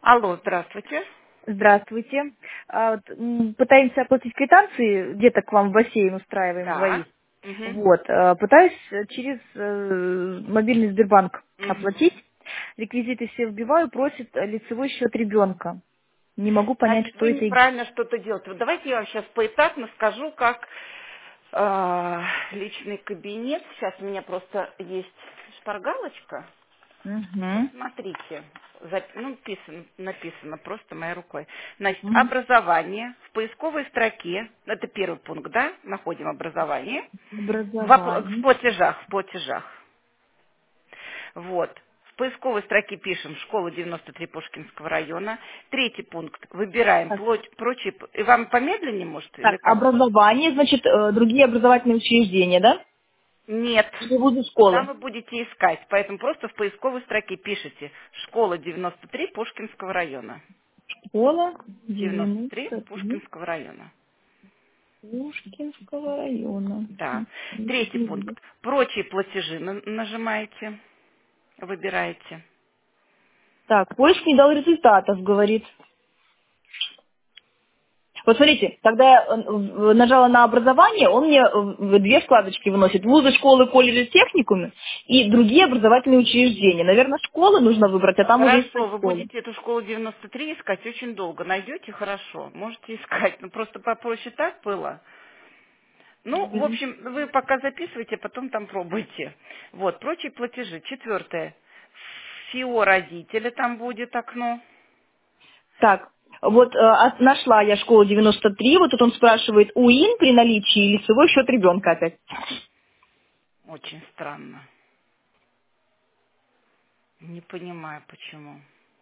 Алло, здравствуйте. Здравствуйте. Пытаемся оплатить квитанции, где-то к вам в бассейн устраиваем Да. двоих. Угу. Вот. Пытаюсь через мобильный Сбербанк Угу. оплатить. Реквизиты все вбиваю, просит лицевой счет ребенка. Не могу понять, Значит, что вы это. неправильно что-то делаете. Вот давайте я вам сейчас поэтапно скажу, как личный кабинет. Сейчас у меня просто есть шпаргалочка. Вот Угу. смотрите. Написано просто моей рукой. Значит, Угу. образование в поисковой строке. Это первый пункт, да? Находим образование. В Образование. платежах, в платежах. Вот. В поисковой строке пишем «Школа 93 Пушкинского района». Третий пункт. Выбираем Так, прочие... И вам помедленнее, может, или так, как? образование, значит, другие образовательные учреждения, да? Нет. Или вузы Там школы. вы будете искать. Поэтому просто в поисковой строке пишите «Школа 93 Пушкинского района». Школа 93 93 Пушкинского района. Пушкинского района. Да. Третий пункт. Прочие платежи нажимаете, выбираете. Так, поиск не дал результатов, говорит. Вот смотрите, когда я нажала на образование, он мне две вкладочки выносит. Вузы, школы, колледжи, техникумы и другие образовательные учреждения. Наверное, школы нужно выбрать, а там уже искать Хорошо, вы школы. будете эту школу 93 искать очень долго. Найдете, хорошо, можете искать. Ну, просто попроще так было. Ну, в Мгм. общем, вы пока записывайте, потом там пробуйте. Вот, прочие платежи. Четвертое. ФИО родителя там будет окно. Так, вот нашла я школу 93, вот тут он спрашивает УИН при наличии и лицевой счет ребенка опять. Очень странно. Не понимаю, почему.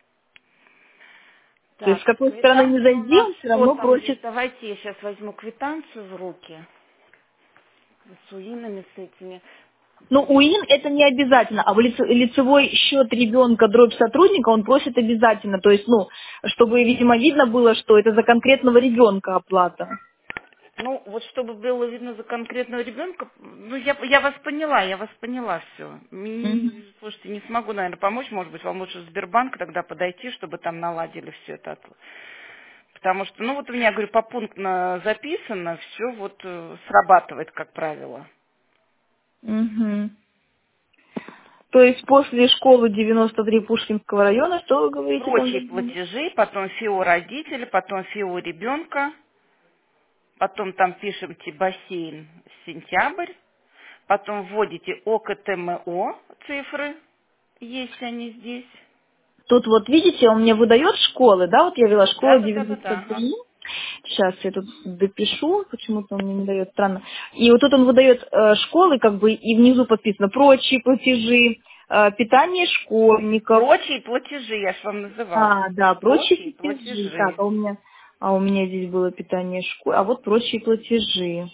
То есть с Так, какой стороны не квитанция у зайди, нас он все что равно там здесь? просит. Давайте я сейчас возьму квитанцию в руки. С УИНами, с этими. Ну, УИН это не обязательно, а лицевой счет ребенка дробь сотрудника он просит обязательно. То есть, ну, чтобы, видимо, видно было, что это за конкретного ребенка оплата. Ну, вот чтобы было видно за конкретного ребенка, ну, я вас поняла все. Мгм. Слушайте, не смогу, наверное, помочь, может быть, вам лучше в Сбербанк тогда подойти, чтобы там наладили все это. Потому что, ну, вот у меня, говорю, попунктно записано, все вот срабатывает, как правило. Мгм. То есть после школы 93 Пушкинского района, что вы говорите там? Прочие платежи, потом ФИО родителя, потом ФИО ребенка, потом там пишемте бассейн сентябрь, потом вводите ОКТМО цифры, есть они здесь. Тут вот видите, он мне выдает школы, да, вот я вела Да, школа да, да, да, да. Ага. 93. Сейчас я тут допишу, почему-то он мне не дает, странно. И вот тут он выдает школы, как бы, и внизу подписано прочие платежи, питание школьников. Прочие платежи, я же вам называла. А, да, прочие Прочие платежи. Так, платежи. а у меня здесь было питание школы, а вот прочие платежи.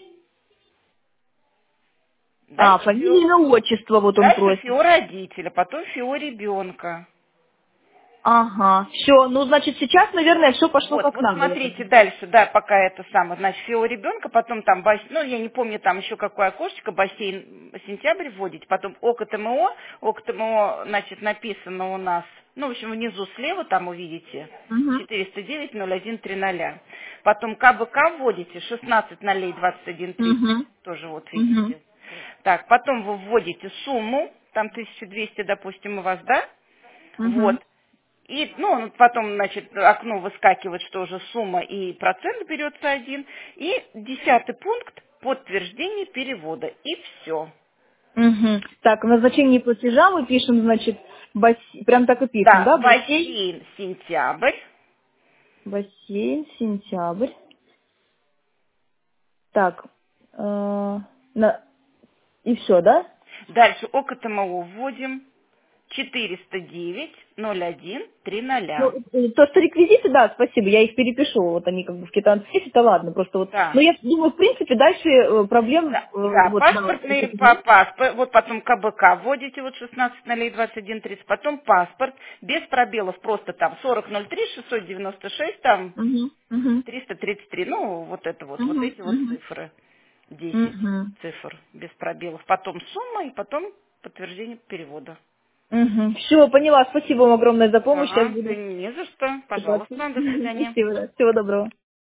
А, Дальше фамилия, имя, отчество вот он дальше просит. ФИО родителя, потом ФИО ребенка. Ага, все, ну, значит, сейчас, наверное, все пошло Вот, как вот надо. смотрите дальше, да, пока это самое, значит, ФИО ребенка, потом там, ну, я не помню, там еще какое окошечко, бассейн сентябрь вводить, потом ОКТМО, значит, написано у нас, ну, в общем, внизу слева там увидите, Угу, 409-01-300. Потом КБК вводите, 16 угу, тоже вот угу, видите. Так, потом вы вводите сумму, там 1200, допустим, у вас, да? угу. Вот. И, ну, потом, значит, окно выскакивает, что уже сумма и процент берется один. И 10-й пункт — подтверждение перевода. И все. Угу. Так, в назначении платежа мы пишем, значит, прям так и пишем, Да, да, бассейн, бассейн сентябрь. бассейн, сентябрь. Так, и все, да? Дальше ОКТМО вводим 409-01-300. Ну, то, что реквизиты, да, спасибо, я их перепишу, вот они как бы в китайском это ладно, просто вот, Да. но я думаю, в принципе, дальше проблем, Да, да, вот, да, паспортный паспорт, вот потом КБК вводите, вот 16.01.21.30, потом паспорт, без пробелов, просто там 40.03.696, там угу, угу, 333, ну, вот это вот угу, эти вот угу, цифры, 10 угу. цифр без пробелов, потом сумма и потом подтверждение перевода. Угу. Все, поняла. Спасибо вам огромное за помощь. Сейчас Ага, буду. не за что. Пожалуйста, до свидания. Спасибо, да. Всего доброго.